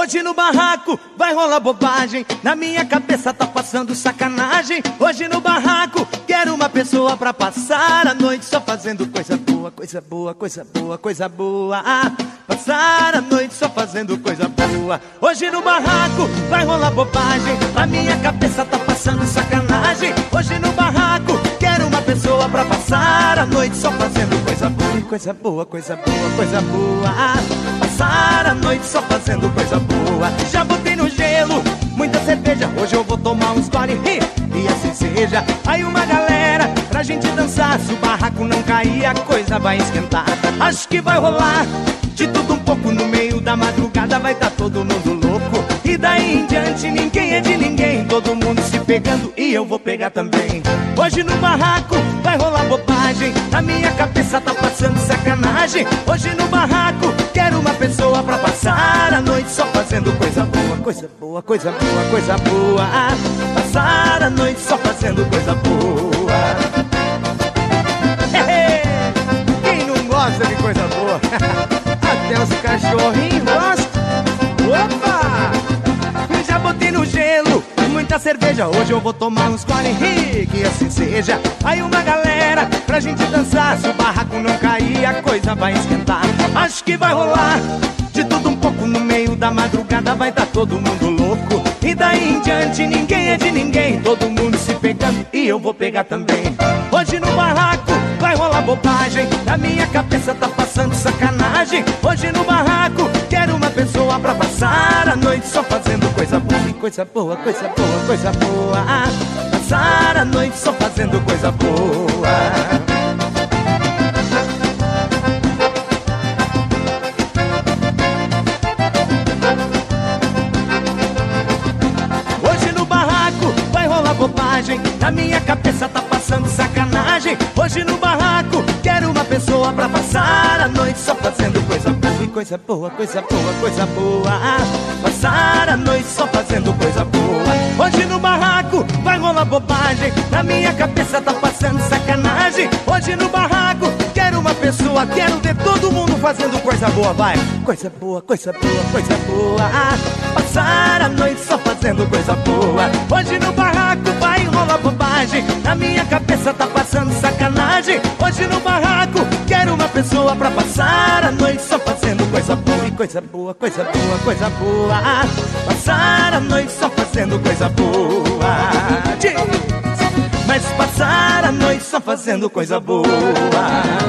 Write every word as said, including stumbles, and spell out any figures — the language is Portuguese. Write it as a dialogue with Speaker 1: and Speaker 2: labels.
Speaker 1: Hoje no barraco vai rolar bobagem, na minha cabeça tá passando sacanagem. Hoje no barraco quero uma pessoa pra passar a noite só fazendo coisa boa, coisa boa, coisa boa, coisa boa. Ah, passar a noite só fazendo coisa boa. Hoje no barraco vai rolar bobagem, na minha cabeça tá passando sacanagem. Hoje no barraco quero uma pessoa pra passar a noite só fazendo coisa boa, coisa boa, coisa boa, coisa boa. Ah, passar a noite só fazendo coisa boa. Já botei no gelo muita cerveja, hoje eu vou tomar uns gole e assim seja. Aí uma galera pra gente dançar, se o barraco não cair a coisa vai esquentar. Acho que vai rolar de tudo um pouco, no meio da madrugada vai tá todo mundo louco. E daí em diante ninguém é de ninguém, todo mundo se pegando e eu vou pegar também. Hoje no barraco vai rolar bobagem, na minha cabeça tá passando sacanagem. Hoje no barraco quero uma pessoa pra passar a noite só fazendo coisa boa, coisa boa, coisa boa, coisa boa. Ah, passar a noite só fazendo coisa boa. Quem não gosta de coisa boa? Até os cachorrinhos gostam. Opa! Eu já botei no gelo muita cerveja, hoje eu vou tomar uns gole que assim seja. Aí uma galera pra gente dançar, se o barraco não cair a coisa vai esquentar. Acho que vai rolar de tudo um pouco, no meio da madrugada vai tá todo mundo louco. E daí em diante ninguém é de ninguém, todo mundo se pegando e eu vou pegar também. Hoje no barraco vai rolar bobagem, na minha cabeça tá passando sacanagem. Hoje no barraco quero uma pessoa pra passar a noite só fazendo coisa boa, coisa boa, coisa boa, coisa boa. Ah, passar a noite só fazendo coisa boa. Bobagem, na minha cabeça tá passando sacanagem. Hoje no barraco quero uma pessoa pra passar a noite só fazendo coisa boa, coisa boa, coisa boa, coisa boa. Ah, passar a noite só fazendo coisa boa. Hoje no barraco vai rolar bobagem, na minha cabeça tá passando sacanagem. Hoje no barraco quero uma pessoa, quero ver todo mundo fazendo coisa boa, vai. Coisa boa, coisa boa, coisa boa. Ah, passar a noite só fazendo coisa boa. Hoje no barraco vai rolar bobagem, na minha cabeça tá passando sacanagem. Hoje no barraco quero uma pessoa pra passar a noite só fazendo coisa boa, coisa boa, coisa boa, coisa boa. Ah, passar a noite só fazendo coisa boa. Mas passar a noite só fazendo coisa boa.